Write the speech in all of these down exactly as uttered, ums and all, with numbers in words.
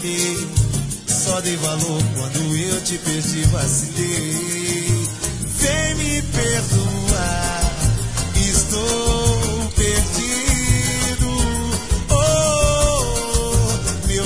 falhei, só dei valor quando eu te perdi, vacilei. Vem me perdoar, estou perdido. Oh, meu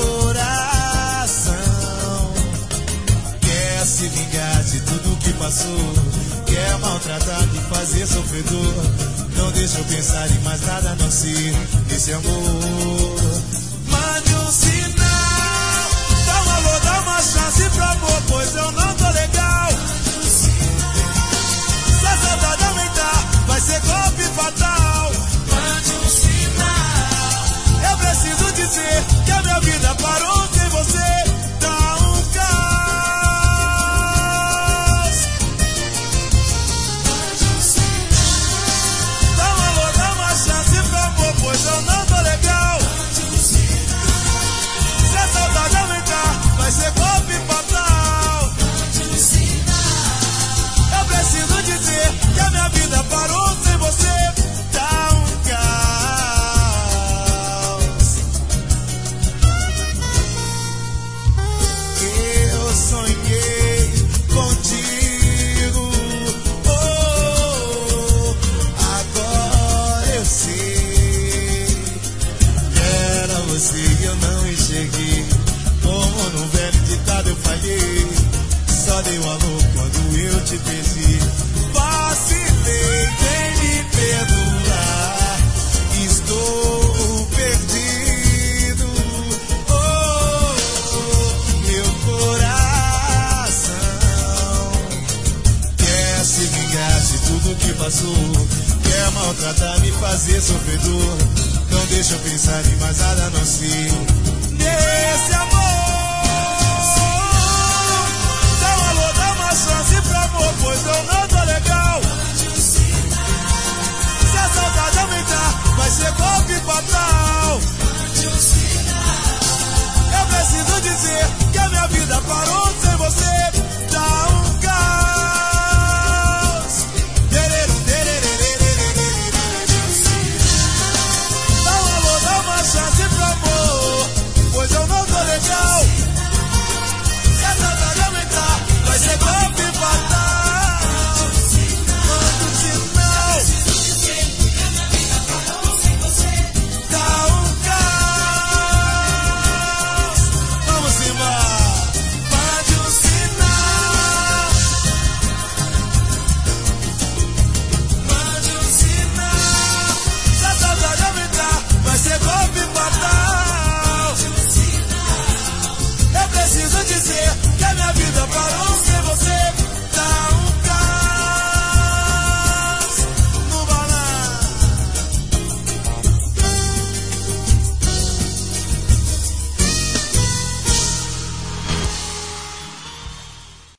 coração quer se vingar de tudo que passou, quer maltratar, me fazer sofredor. Não deixa eu pensar em mais nada a não ser esse amor. Mande um sinal, dá um alô, dá uma chance pro amor, pois eu não tô legal. Se a saudade aumentar, vai ser golpe fatal. Mande um sinal, eu preciso dizer que a minha vida parou sem você. Tá um caos. Mande um sinal, dá um alô, dá uma chance pro amor, pois eu não tô legal. Mande um sinal, se a saudade aumentar, vai ser golpe fatal. Mande um sinal, eu preciso dizer que a minha vida parou sem você. Tá um caos. Eu sonhei contigo, oh, agora eu sei. Era você e eu não enxerguei. Como num velho ditado eu falhei, só dei um alô quando eu te perdi. Vacilei, vem me perdoar, estou perdido. Oh, meu coração quer se vingar de tudo que passou, quer maltratar, me fazer sofredor. Não deixa eu pensar em mais nada a não ser nesse amor.